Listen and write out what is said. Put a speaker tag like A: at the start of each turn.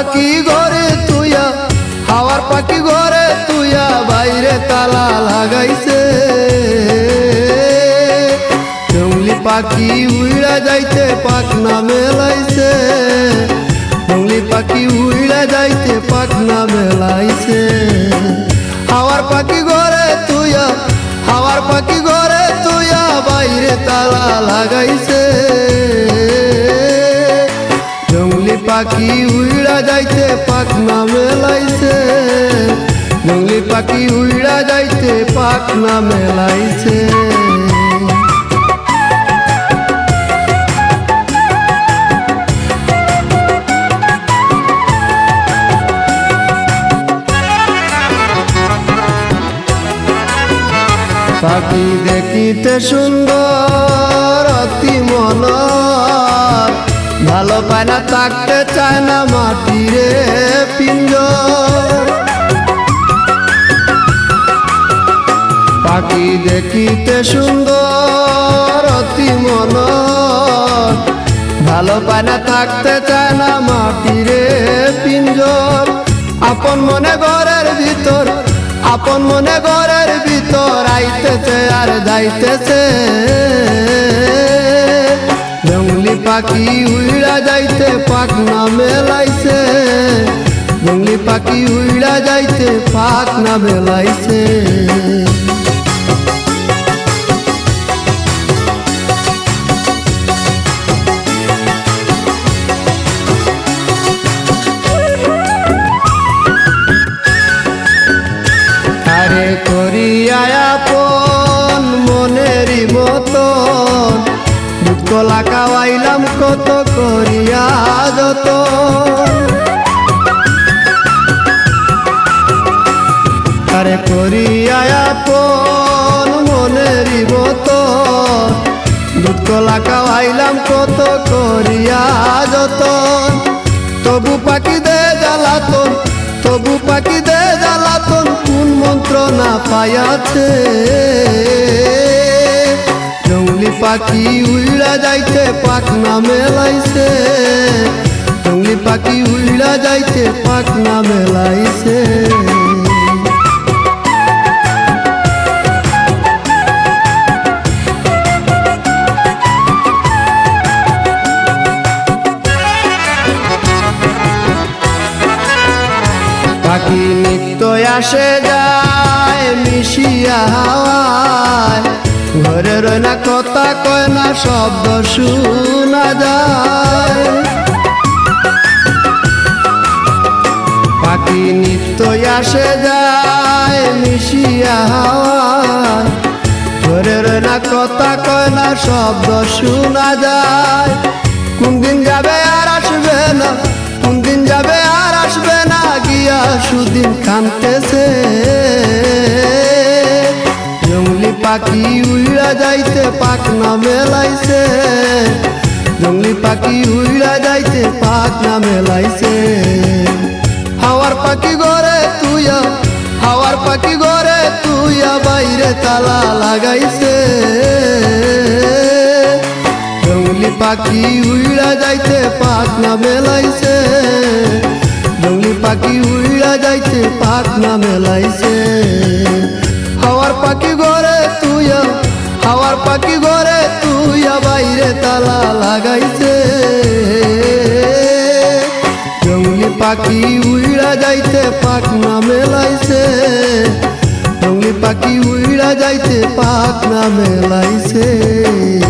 A: পাখি ঘরে তুইয়া হাওয়ার পাখি ঘরে তুইয়া বাইরে তালা লাগাইছে জঙ্গলি পাখি উইড়া যাইতে পাখনা মেলাইছে জঙ্গলি পাখি উইড়া যাইতে পাখনা মেলাইছে হাওয়ার পাখি ঘরে তুইয়া হাওয়ার পাখি ঘরে তুইয়া বাইরে তালা লাগাইছে জঙ্গলি পাখি উইড়া যাইতে পাখনা মেলাইছে জঙ্গলি পাখি উইড়া যাইতে পাখনা মেলাইছে পাখি দেখিতে সুন্দর অতি মনোহর ভালো পায় না থাকতে চায় না মাটিরে পিঞ্জর পাখি দেখিতে সুন্দর অতি মনোহর ভালো পায় না থাকতে চায় না মাটিরে পিঞ্জর আপন মনে ঘরের ভিতর আপন মনে ঘরের ভিতর আইতেছে আর যাইতেছে জঙ্গলি পাখি উইড়া যাইতে পাখনা মেলাইছে জঙ্গলি পাখি উইড়া যাইতে পাখনা মেলাইছে আপন মনেরই মতন দুঃখ লাগাইলাম কত করিয়া যত আরে করিয়া আপন মনেরই মতন দুঃখ লাগাইলাম কত করিয়া যত তবু পাখি দে জ্বালাতন তবু পাখি দে জ্বালাতন কোন মন্ত্র না পাইয়াছে জঙ্গলি পাখি উইড়া যাইতে পাখনা মেলাইছে জঙ্গলি পাখি উইড়া যাইতে পাখনা মেলাইছে পাখি নিত্য আসে যায় মিশিয়া হাওয়ায় ঘরে রয় না কথা কয় না শব্দ শোনা যায় পাখি নিত্য আসে যায় মিশিয়া হাওয়ায় ঘরে রয় না কথা কয় না শব্দ শোনা যায় কোন দিন যাবে আর আসবে না কোন দিন যাবে আর আসবে না গিয়া সুদিন কানতেছে জঙ্গলি পাখি উইড়া যাইতে পাখনা মেলাইছে জঙ্গলি পাখি উইড়া যাইতে পাখনা মেলাইছে হাওয়ার পাখি ঘরে তুইয়া হাওয়ার পাখি ঘরে তুইয়া বাইরে তালা লাগাইছে জঙ্গলি পাখি উইড়া যাইতে পাখনা মেলাইছে জঙ্গলি পাখি উইড়া যাইতে পাখনা মেলাইছে হাওয়ার পাখি ঘরে তুইয়া হাওয়ার পাখি ঘরে তুইয়া বাইরে তালা লাগাইছে জঙ্গলি পাখি উইড়া যাইতে পাখনা মেলাইছে জঙ্গলি পাখি উইড়া যাইতে পাখনা মেলাইছে।